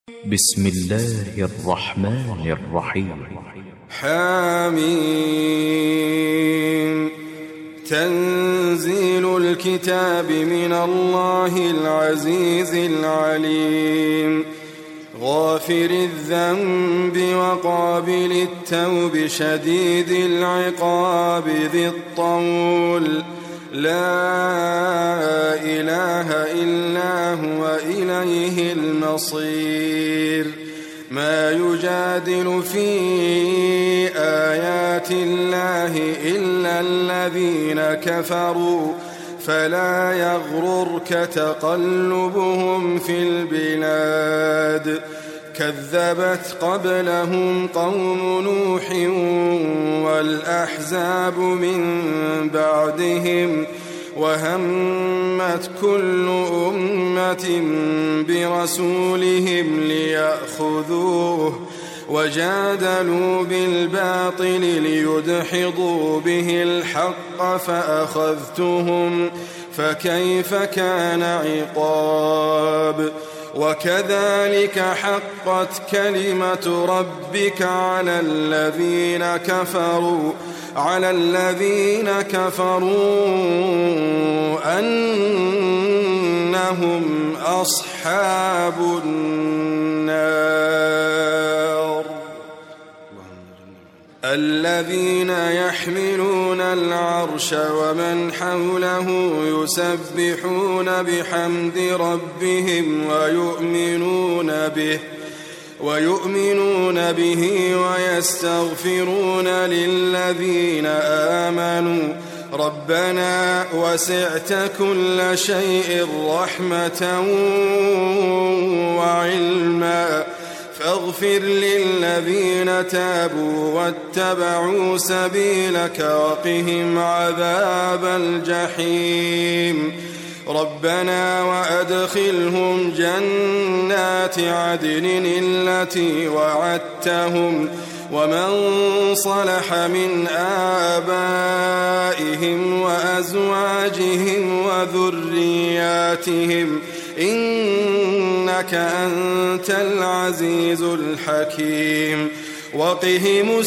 بسم الله الرحمن الرحيم. حميم. تنزيل الكتاب من الله العزيز العليم، غافر الذنب وقابل التوب شديد العقاب ذي الطول، لا إله إلا هو إليه المصير. ما يجادل في آيات الله إلا الذين كفروا، فلا يغررك تقلبهم في البلاد. كذبت قبلهم قوم نوح والأحزاب من بعدهم، وهمت كل أمة برسولهم ليأخذوه، وجادلوا بالباطل ليدحضوا به الحق فأخذتهم، فكيف كان عقاب. وكذلك حقت كلمة ربك على الذين كفروا أنهم أصحاب النار. الذين يحملون العرش ومن حوله يسبحون بحمد ربهم ويؤمنون به ويستغفرون للذين آمنوا ربنا وسعت كل شيء رحمة وعلما فاغفر للذين تابوا واتبعوا سبيلك وقهم عذاب الجحيم. ربنا وأدخلهم جنات عدن التي وعدتهم ومن صلح من آبائهم وأزواجهم وذرياتهم إنك أنت العزيز الحكيم. وقهم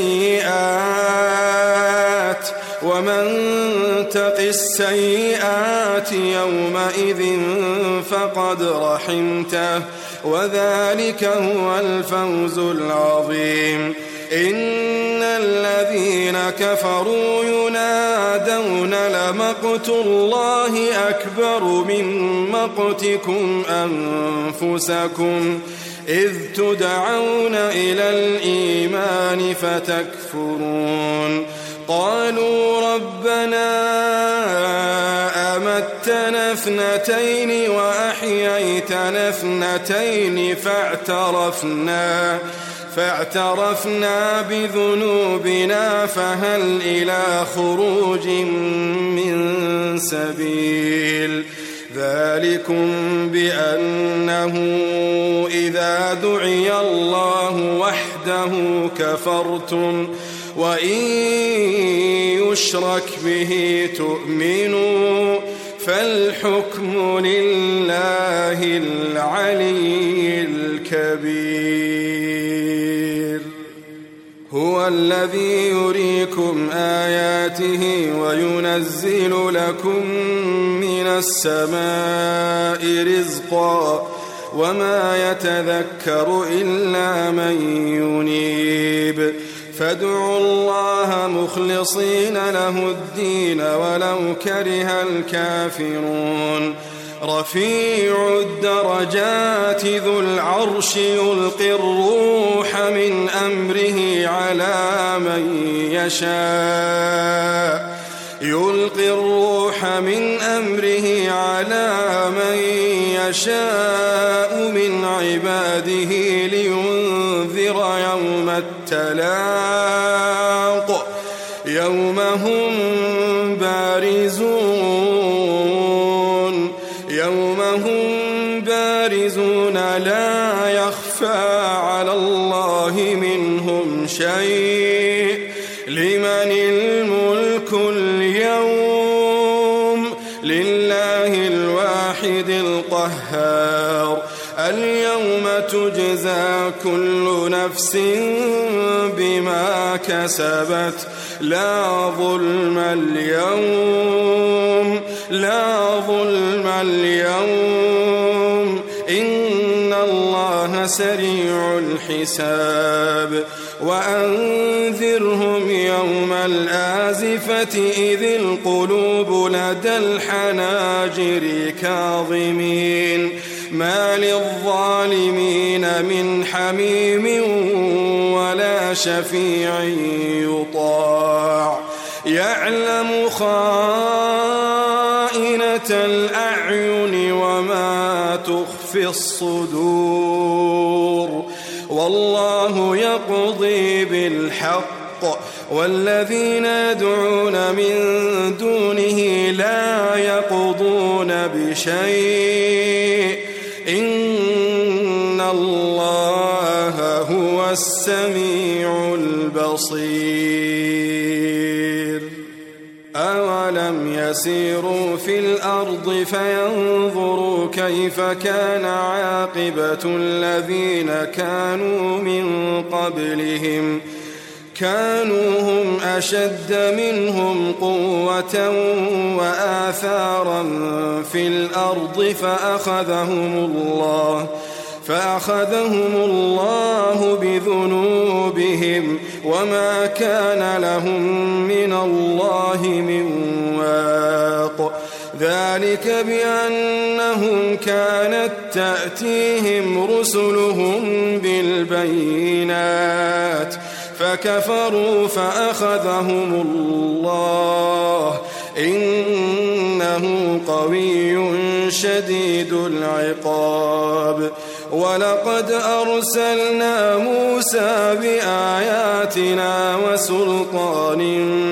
السيئات ومن تق السيئات يومئذ فقد رحمته وذلك هو الفوز العظيم. إن الذين كفروا ينادون لمقت الله أكبر من مقتكم أنفسكم إذ تدعون إلى الإيمان فتكفرون. قالوا ربنا أمتنا اثنتين وأحييتنا اثنتين فاعترفنا بذنوبنا فهل إلى خروج من سبيل. ذلكم بأنه إذا دعي الله وحده كفرتم وإن يشرك به تؤمنوا فالحكم لله العلي الكبير. هو الذي يريكم آياته وينزل لكم من السماء رزقا وما يتذكر إلا من ينيب. فادعوا الله مخلصين له الدين ولو كره الكافرون. رفيع الدرجات ذو العرش يلقي الروح من أمره على من يشاء من عباده لينذر يوم التلاق يوم هم بارزون لا يخفى على الله منهم شيء. لمن الملك اليوم؟ لله الواحد القهار. اليوم تجزى كل نفس بما كسبت لا ظلم اليوم إن الله سريع الحساب وأنذرهم يوم الآزفة إذ القلوب لدى الحناجر كاظمين ما للظالمين من حميم ولا شفيع يطاع يعلم خائنة الأعين وما تخفي الصدور والله يقضي بالحق والذين يدعون من دونه لا يقضون بشيء إن الله هو السميع البصير أولم يسيروا في الأرض فينظروا كيف كان عاقبة الذين كانوا من قبلهم كانوا هم أشد منهم قوة وآثارا في الأرض فأخذهم الله بذنوبهم وما كان لهم من الله من واق ذلك بأنهم كانت تأتيهم رسلهم بالبينات فكفروا فأخذهم الله إنه قوي شديد العقاب ولقد أرسلنا موسى بآياتنا وسلطان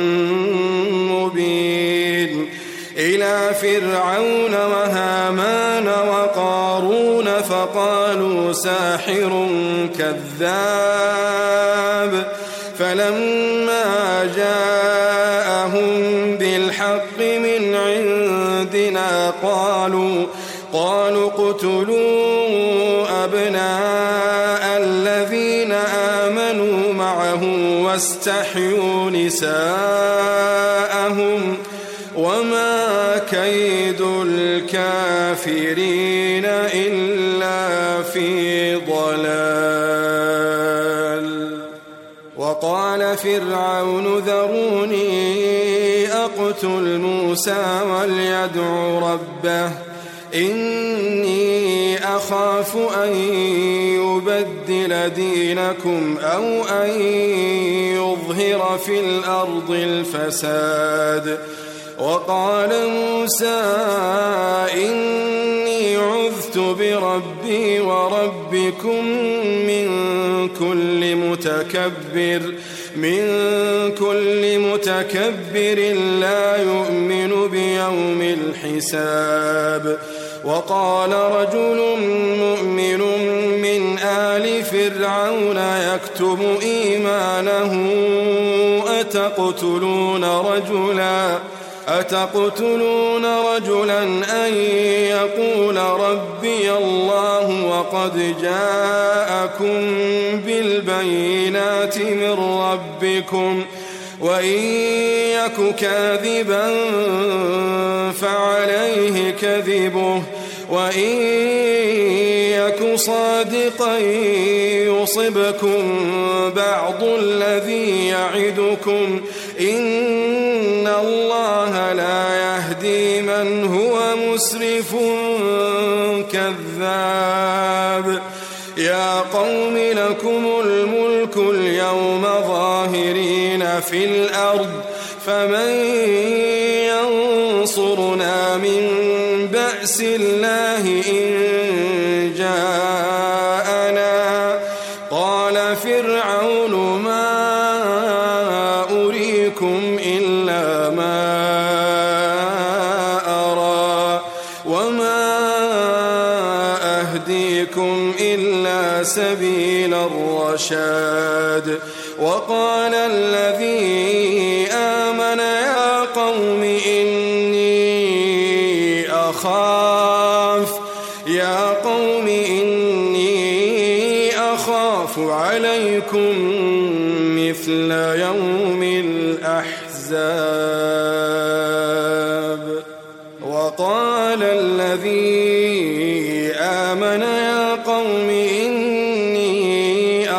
مبين إلى فرعون وهامان وقارون فقالوا ساحر كذاب فلما جاءهم بالحق من عندنا قالوا اقتلوا أبناء الذين آمنوا معه واستحيوا نساءهم وما كيد الكافرين إلا في ضلال وقال فرعون ذروني أقتل موسى وليدع ربه إني أخاف أن يبدل دينكم أو أن يظهر في الأرض الفساد وقال موسى إني عذت بربي وربكم من كل متكبر لا يؤمن بيوم الحساب وقال رجل مؤمن من آل فرعون يكتم إيمانه أتقتلون رجلا أن يقول ربي الله وقد جاءكم بالبينات من ربكم وإن يك كاذبا فعليه كذبه وإن يك صادقا يصبكم بعض الذي يعدكم إن الله لا يهدي من هو مسرف كذاب يا قوم لكم الملك اليوم ظاهرين في الأرض فمن ينصرنا من بأس الله إن جاءنا قال فرعون ما أريكم إلا ما أرى وما أهديكم إلا سبيل الرشاد وقال الذي آمن يا قوم إني أخاف عليكم مثل يوم الأحزاب وقال الذي آمن يا قوم إني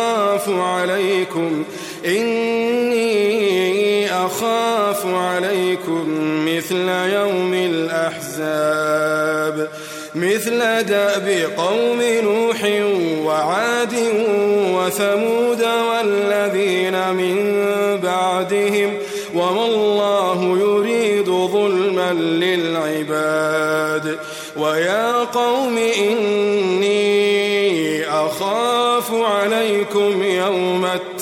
أخاف عليكم مثل يوم الأحزاب مثل دأب قوم نوح وعاد وثمود والذين من بعدهم وما الله يريد ظلما للعباد ويا قوم إني أخاف عليكم يوم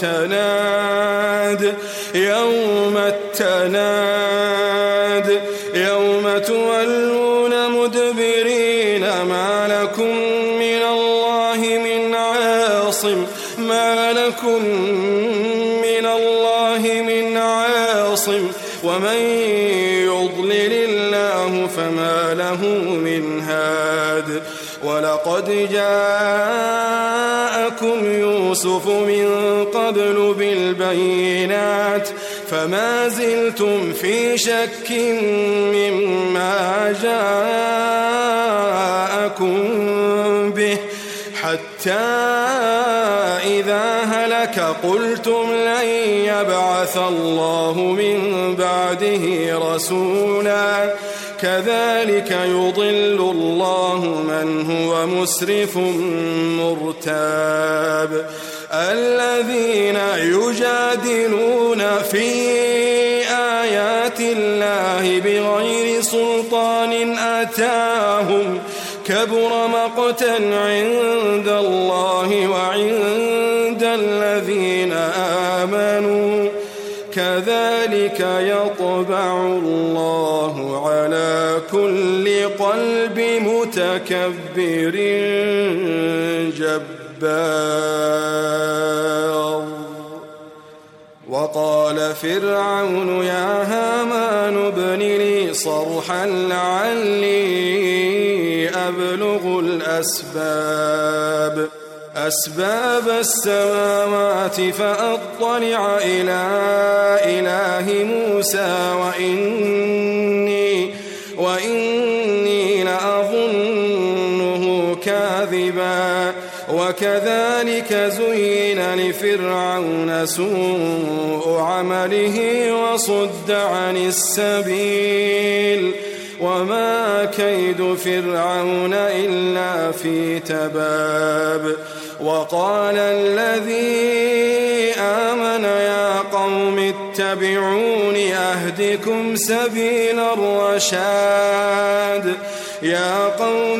التناد يوم تولون مدبرين ما لكم من الله من عاصم ومن يضلل الله فما له من هاد ولقد جاءكم يوسف من قبل بالبينات فما زلتم في شك مما جاءكم به حتى إذا هلك قلتم لن يبعث الله من بعده رسولا كذلك يضل الله من هو مسرف مرتاب الذين يجادلون في آيات الله بغير سلطان أتاهم كبر مقتا عند الله وعند الذين آمنوا كذلك يطبع الله على كل قلب متكبر جبار وقال فرعون يا هامان ابن لي صرحا لعلي أبلغ أسباب السماوات فأطلع إلى إله موسى وإني لأظنه كاذبا وكذلك زين لفرعون سوء عمله وصد عن السبيل وما كيد فرعون إلا في تباب وقال الذي آمن يا قوم اتبعون أهدكم سبيل الرشاد يا قوم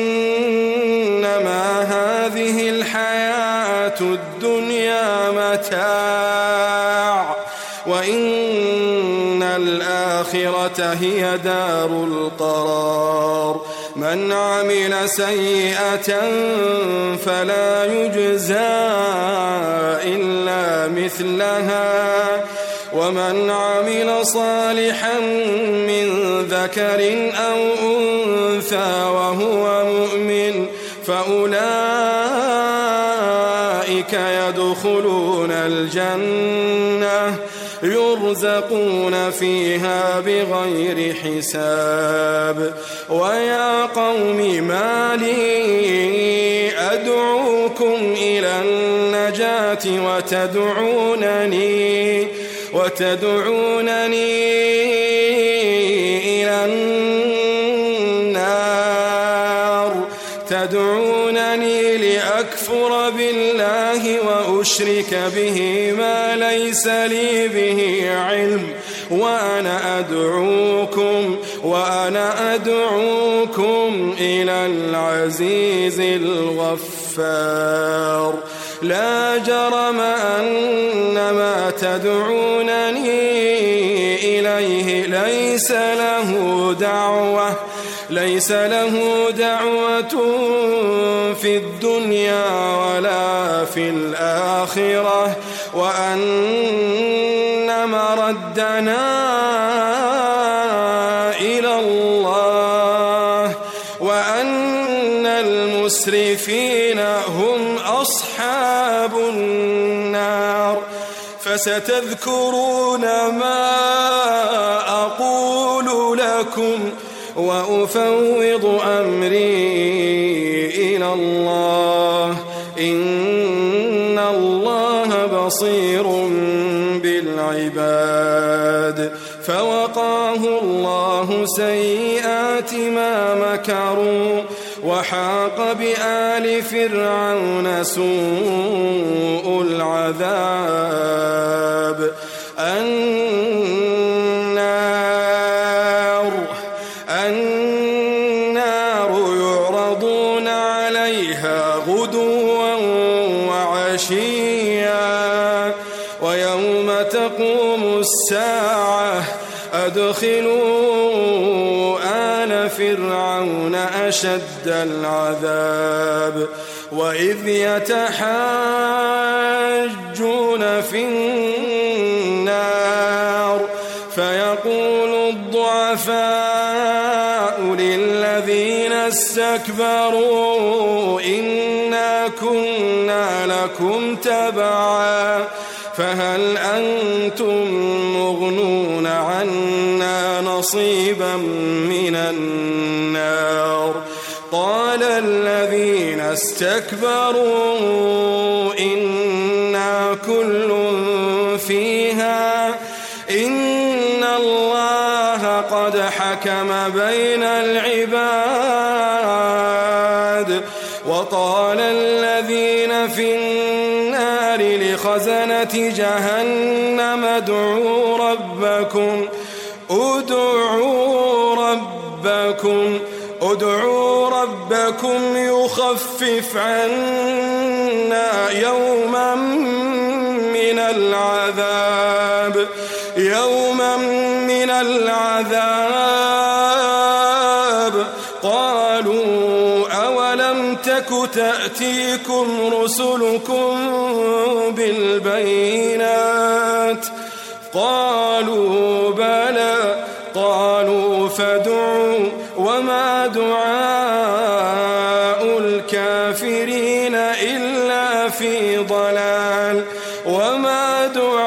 إنما هذه الحياة الدنيا متاع وإن الآخرة هي دار القرار من عمل سيئة فلا يجزى إلا مثلها ومن عمل صالحا من ذكر أو أنثى وهو مؤمن فأولئك يدخلون الجنة يرزقون فيها بغير حساب ويا قوم ما لي أدعوكم إلى النجاة وتدعونني إلى النار تدعونني لأكفر بالله وأشرك به ما ليس لي به علم وأنا أدعوكم إلى العزيز الغفار لا جرم أن ما تدعونني إليه ليس له دعوة في الدنيا ولا في الآخرة وأن مردنا إلى الله وأن المسرفين هم أصحاب النار. فستذكرون ما أقول لكم وأفوض أمري إلى الله، إن الله بصير بالعباد. فوقاه الله سيئات ما مكروا، وحاق بآل فرعون سوء العذاب. النار يعرضون عليها غدوا وعشيا، ويوم تقوم الساعة أدخلوا آل فرعون أشد العذاب. وإذ يتحاجون في النار فيقول الضعفاء للذين استكبروا إنا كنا لكم تبعا فهل أنتم مغنون عنا نصيبا من النار؟ قال الذين استكبروا إنا كل فيها إن الله قد حكم بين العباد. وقال الذين في النار لخزنة جهنم ادعوا ربكم يخفف عنا يوما من العذاب. قالوا أولم تك تأتيكم رسلكم بالبينات؟ قالوا بلى. قالوا فادعوا وما دعاء الكافرين إلا في ضلال. وما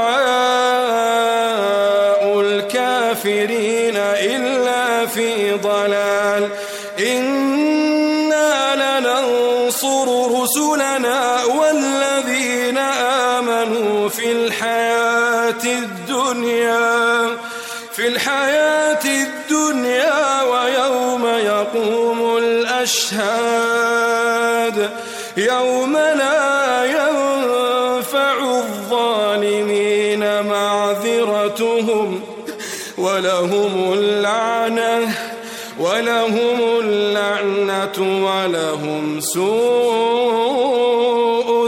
دعاء الكافرين إلا في ضلال. إنا لننصر رسلنا والذين آمنوا في الحياة الدنيا ويوم يقوم الأشهاد، يوم لا ينفع الظالمين معذرتهم ولهم اللعنة ولهم سوء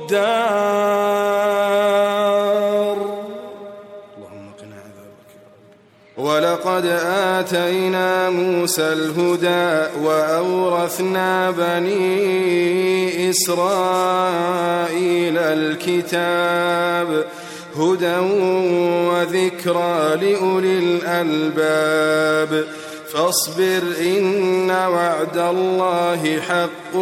الدار. اللهم قنا عذابك. ولقد آتينا موسى الهدى وأورثنا بني إسرائيل الكتاب هدى وذكرى لأولي الألباب. فاصبر إن وعد الله حق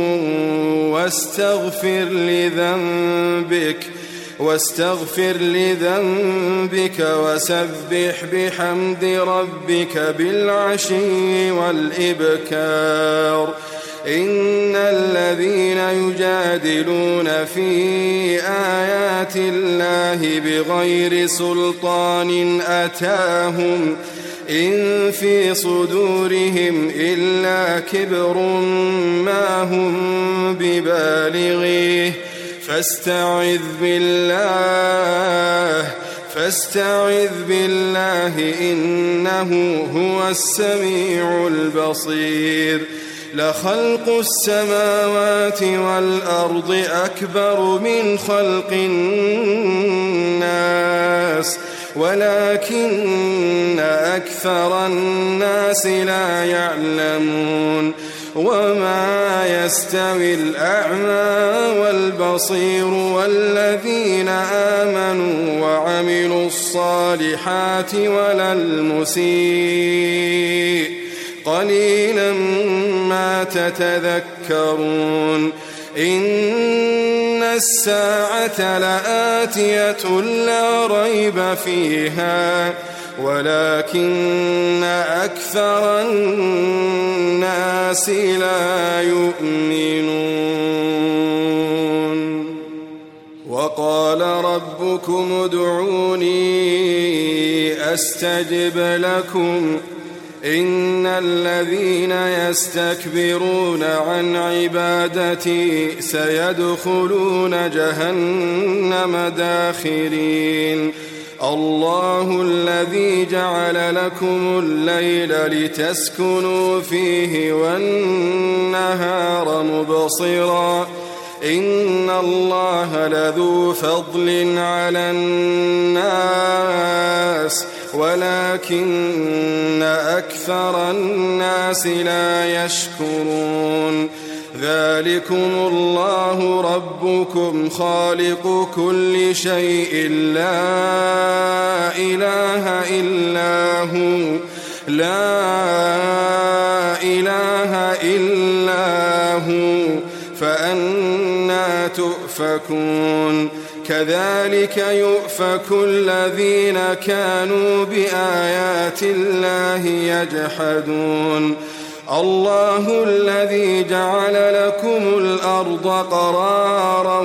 واستغفر لذنبك وسبح بحمد ربك بالعشي والإبكار. إن الذين يجادلون في آيات الله بغير سلطان أتاهم إن في صدورهم إلا كبر ما هم ببالغيه فاستعذ بالله إنه هو السميع البصير. لخلق السماوات والأرض أكبر من خلق الناس ولكن أكثر الناس لا يعلمون. وما يستوي الأعمى والبصير والذين آمنوا وعملوا الصالحات ولا المسيء قليلا ما تتذكرون. الساعة لآتية لا ريب فيها ولكن أكثر الناس لا يؤمنون وقال ربكم ادعوني أستجب لكم إن الذين يستكبرون عن عبادتي سيدخلون جهنم داخرين الله الذي جعل لكم الليل لتسكنوا فيه والنهار مبصرا إن الله لذو فضل على الناس ولكن أكثر الناس لا يشكرون ذلكم الله ربكم خالق كل شيء لا إله إلا هو فأنى تؤفكون كذلك يؤفك الذين كانوا بآيات الله يجحدون الله الذي جعل لكم الأرض قرارا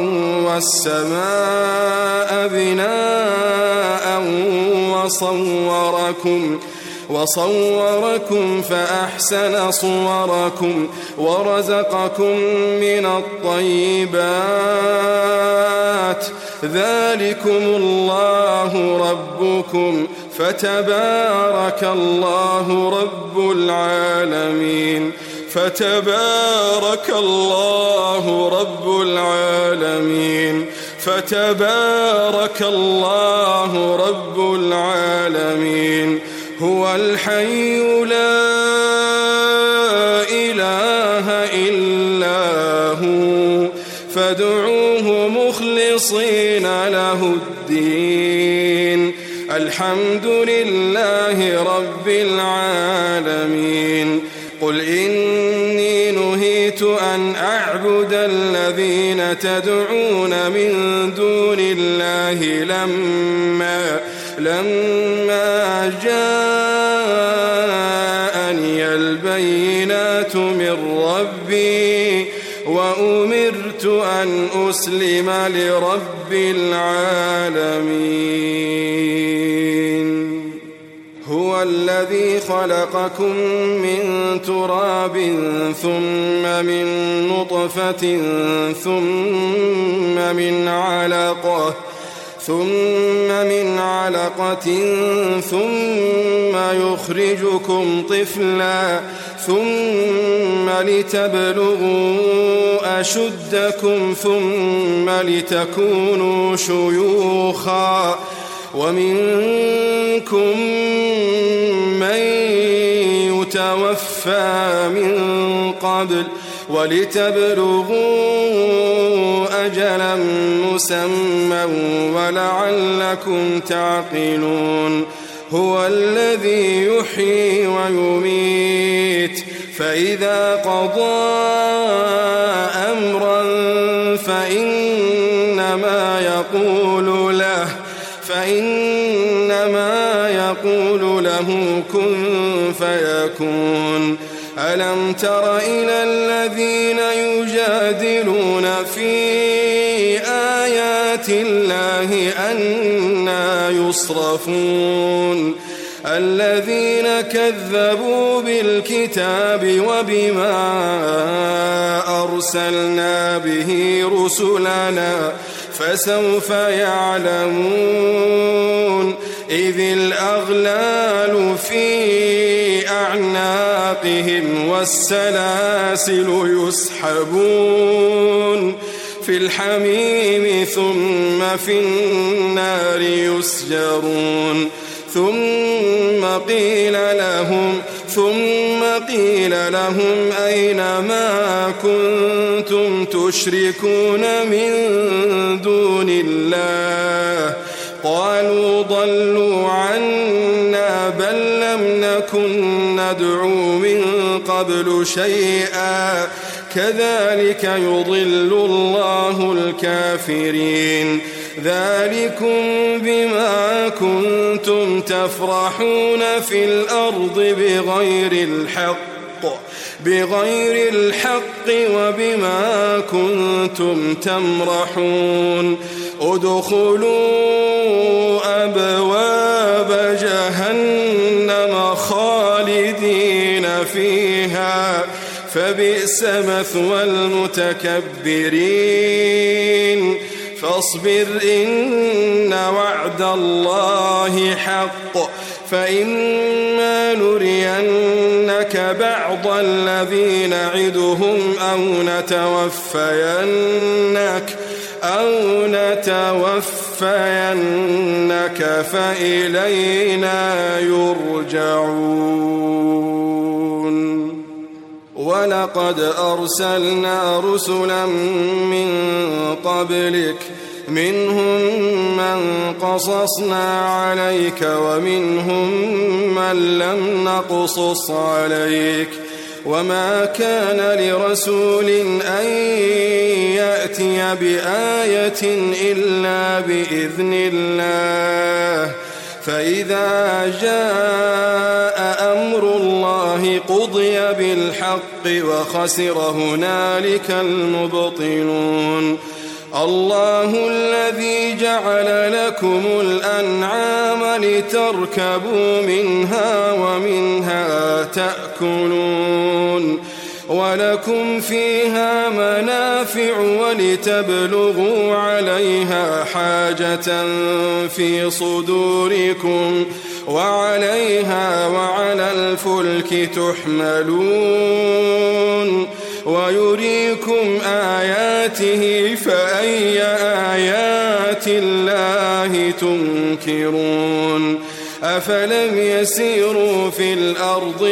والسماء بناء وصوركم فأحسن صوركم ورزقكم من الطيبات ذلكم الله ربكم فتبارك الله رب العالمين فتبارك الله رب العالمين هو الحي لا إله إلا هو فادعوه مخلصين له الدين الحمد لله رب العالمين قل إني نهيت أن أعبد الذين تدعون من دون الله لما جاءني البينات من ربي وأمرت أن أسلم لرب العالمين هو الذي خلقكم من تراب ثم من نطفة ثم من علقة ثم يخرجكم طفلا ثم لتبلغوا أشدكم ثم لتكونوا شيوخا ومنكم من يتوفى من قبل ولتبلغوا أجلا مسمى ولعلكم تعقلون هو الذي يحيي ويميت فإذا قضى أمرا فإنما يقول له كن فيكون ألم تر إلى الذين يجادلون في آيات الله أنى يصرفون الذين كذبوا بالكتاب وبما أرسلنا به رسلنا فسوف يعلمون إذ الأغلال في أعناقهم والسلاسل يسحبون في الحميم ثم في النار يسجرون ثم قيل لهم أين ما كنتم تشركون من دون الله قالوا ضلوا عنا بل لم نكن ندعو من قبل شيئا كذلك يضل الله الكافرين ذلكم بما كنتم تفرحون في الأرض بغير الحق وبما كنتم تمرحون ادخلوا أبواب جهنم خالدين فيها فبئس مثوى المتكبرين فاصبر إن وعد الله حق فإما نرينك بعض الذي نعدهم أو نتوفينك فإلينا يرجعون ولقد أرسلنا رسلا من قبلك منهم من قصصنا عليك ومنهم من لم نقصص عليك وما كان لرسول أن يأتي بآية إلا بإذن الله فإذا جاء أمر الله قضي بالحق وخسر هنالك المبطلون الله الذي جعل لكم الأنعام لتركبوا منها ومنها تأكلون ولكم فيها منافع ولتبلغوا عليها حاجة في صدوركم وعليها وعلى الفلك تحملون ويريكم آياته فأي آيات الله تنكرون أفلم يسيروا في الأرض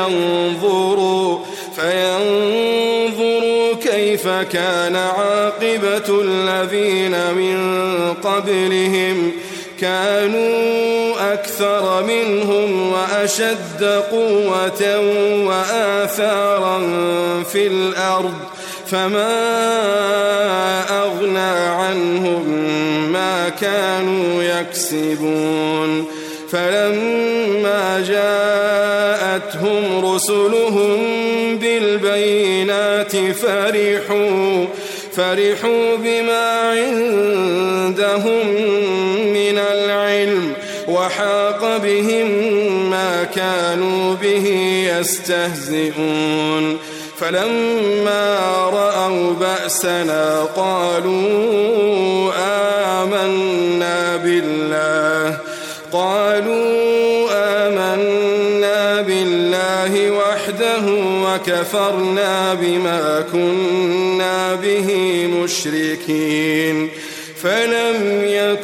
فينظروا كيف كان عاقبة الذين من قبلهم كانوا أكثر منهم وأشد قوة وآثارا في الأرض فما أغنى عنهم ما كانوا يكسبون فلما جاءتهم رسلهم بالبينات فرحوا بما عندهم من العلم وحاق بهم ما كانوا به يستهزئون فلما رأوا بأسنا قالوا آمنا بالله وحده وكفرنا بما كنا به مشركين فلم يك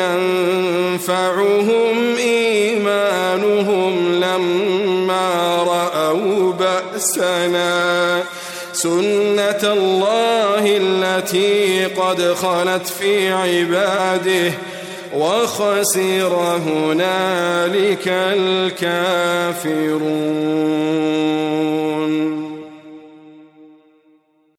ينفعهم إيمانهم لما رأوا بأسنا سنة الله التي قد خلت في عباده وخسر هنالك الكافرون.